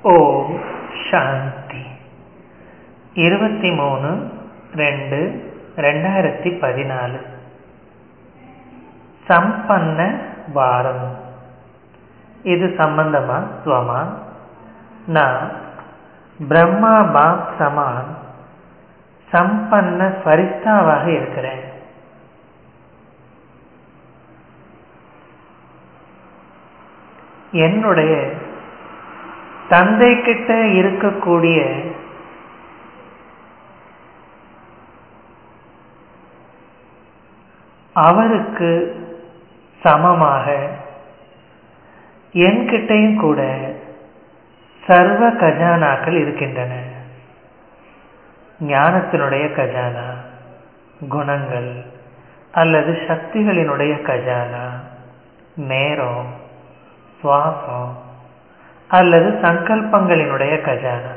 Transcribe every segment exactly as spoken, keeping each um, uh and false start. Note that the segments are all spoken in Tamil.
ஓம் சாந்தி. இருபத்தி மூணு ரெண்டு ரெண்டாயிரத்தி பதினாலு. சம்பன்ன வாரம். இது சம்பந்தமா ஸ்வமா? நான் பிரம்மா பாப் சமான் சம்பன்ன ஃபரிஸ்தாவாக இருக்கிறேன். என்னுடைய தந்தை கிட்ட இருக்கக்கூடிய அவருக்கு சமமாக என்கிட்டையும் கூட சர்வ கஜானாக்கள் இருக்கின்றன. ஞானத்தினுடைய கஜானா, குணங்கள் அல்லது சக்திகளினுடைய கஜானா, நேரம், சுவாசம் அல்லது சங்கல்பங்களினுடைய கஜானா.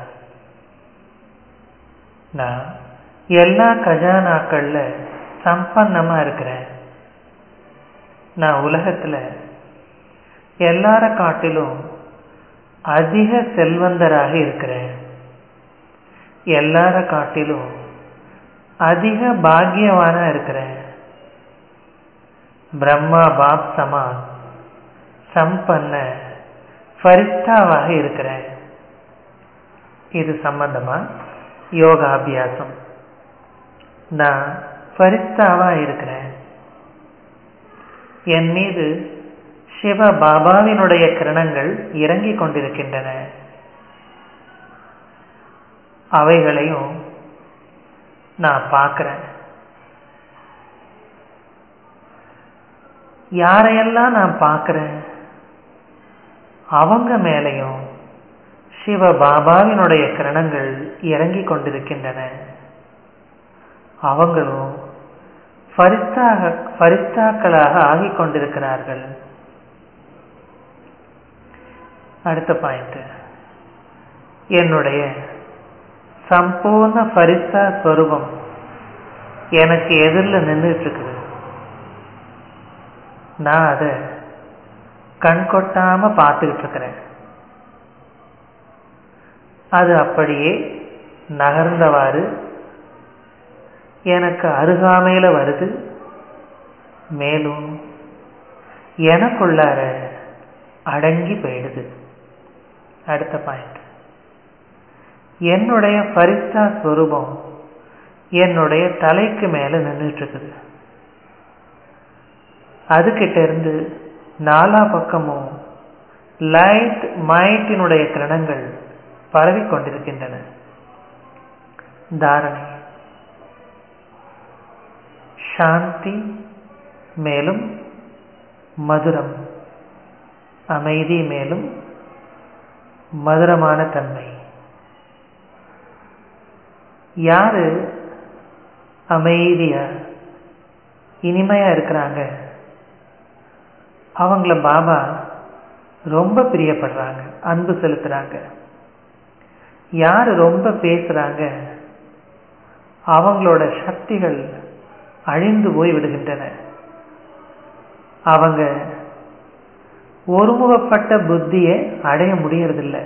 நான் எல்லா கஜானாக்கள்ல சம்பன்னமா இருக்கிறேன். நான் உலகத்துல எல்லார காட்டிலும் அதிக செல்வந்தராக இருக்கிறேன். எல்லார காட்டிலும் அதிக பாக்கியவானா இருக்கிறேன். பிரம்மா பாப் சமான் சம்பன்ன ஃபரிஸ்தாவாக இருக்கிறேன். இது சம்பந்தமா யோகாபியாசம். நான் ஃபரிஸ்தாவா இருக்கிறேன். என் மீது சிவ பாபாவினுடைய கிரணங்கள் இறங்கிக் கொண்டிருக்கின்றன. அவைகளையும் நான் பார்க்கிறேன். யாரையெல்லாம் நான் பார்க்கிறேன், அவங்க மேலையும் சிவ பாபாவினுடைய கிரணங்கள் இறங்கிக் கொண்டிருக்கின்றன. அவங்களும் ஃபரிஸ்தாக ஃபரிஸ்தாக்களாக ஆகிக் கொண்டிருக்கிறார்கள். அடுத்த பாயிண்ட், என்னுடைய சம்பூர்ண ஃபரிஸ்தா ஸ்வரூபம் எனக்கு எதிரில் நின்றுட்டு இருக்குது. நான் அதை கண் கொட்டாம பார்த்துக்கிட்டு இருக்கிறேன். அது அப்படியே நகர்ந்தவாறு எனக்கு அருகாமையில வருது. மேலும் எனக்குள்ளார அடங்கி போயிடுது. அடுத்த பாயிண்ட், என்னுடைய ஃபரிஸ்தா ஸ்வரூபம் என்னுடைய தலைக்கு மேல நின்றுட்டு இருக்குது. அதுகிட்ட இருந்து நாலா பக்கமும் லைட் மைட்டினுடைய கிரணங்கள் பரவி கொண்டிருக்கின்றன. தாரணை, சாந்தி மேலும் மதுரம், அமைதி மேலும் மதுரமான தன்மை. யாரு அமைதியா இனிமையா இருக்கிறாங்க, அவங்கள பாபா ரொம்ப பிரியப்படுறாங்க, அன்பு செலுத்துறாங்க. யாரு ரொம்ப பேசுறாங்க, அவங்களோட சக்திகள் அழிந்து போய் விடுகின்றன. அவங்க ஒருமுகப்பட்ட புத்தியை அடைய முடியறதில்லை.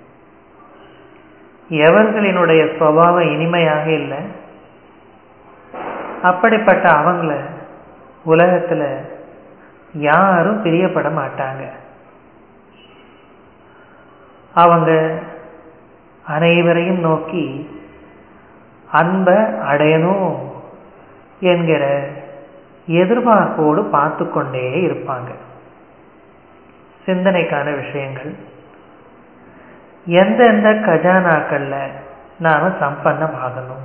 எவர்களினுடைய சுபாவம் இனிமையாக இல்லை, அப்படிப்பட்ட அவங்கள உலகத்துல யாரும் பிரியப்பட மாட்டாங்க. அவங்க அனைவரையும் நோக்கி அன்பை அடையணும் என்கிற எதிர்பார்ப்போடு பார்த்து கொண்டே இருப்பாங்க. சிந்தனைக்கான விஷயங்கள், எந்தெந்த கஜானாக்கள்ல நாம சம்பன்னம் ஆகணும்,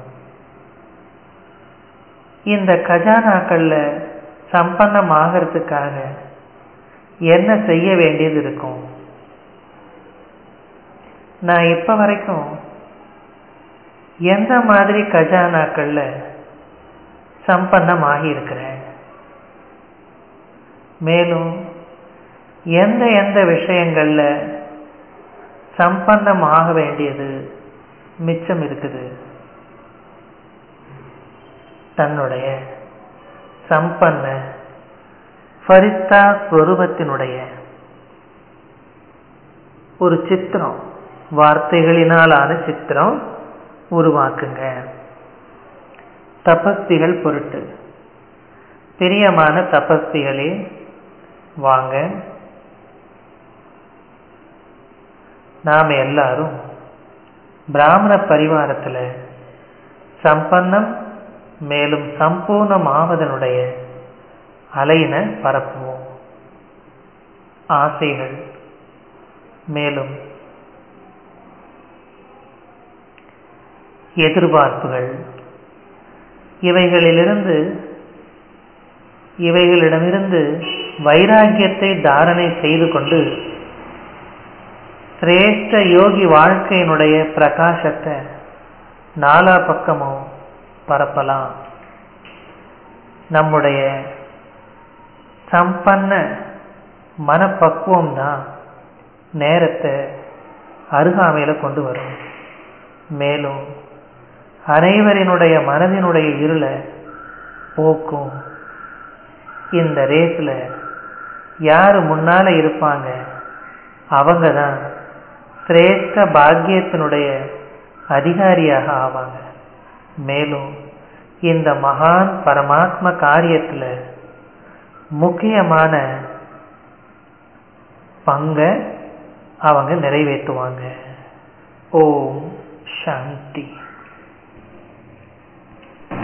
இந்த கஜானாக்கள்ல சம்பன்னம் ஆகிறதுக்காக என்ன செய்ய வேண்டியது இருக்கும். நான் இப்ப வரைக்கும் எந்த மாதிரி கஜானாக்கள்ல சம்பன்னம் ஆகி இருக்கிறேன், மேலும் எந்த எந்த விஷயங்கள்ல சம்பன்னம் ஆக வேண்டியது மிச்சம் இருக்குது. தன்னுடைய சம்பன்ன ஃபரிஸ்தா ஸ்வரூபத்தினுடைய ஒரு சித்திரம் வார்த்தைகளினாலான சித்திரம் உருவாக்குங்க. தபஸ்விகள் பொருட்டு. பிரியமான தபஸ்விகளே, வாங்க, நாம் எல்லாரும் பிராமண பரிவாரத்தில் சம்பன்னம் மேலும் சம்பூர்ணம் ஆவதனுடைய அலையின பரப்புவோம். ஆசைகள் மேலும் எதிர்பார்ப்புகள் இவைகளிலிருந்து இவைகளிடமிருந்து வைராக்கியத்தை தாரணை செய்து கொண்டு சிரேஷ்ட யோகி வாழ்க்கையினுடைய பிரகாசத்தை நாலா பக்கமும் பரப்பலாம். நம்முடைய சம்பன்ன மனப்பக்குவம் தான் நேரத்தை அருகாமையில கொண்டு வரும். மேலும் அனைவரினுடைய மனதினுடைய இருளை போக்கும். இந்த ரேஸ்ல யாரு முன்னால இருப்பாங்க, அவங்க தான் சிரேஷ்ட பாக்கியத்தினுடைய அதிகாரியாக ஆவாங்க. மேலும் இந்த மகான் பரமாத்ம காரியத்துல முக்கியமான பங்க அவங்க நிறைவேற்றுவாங்க. ஓம் சாந்தி.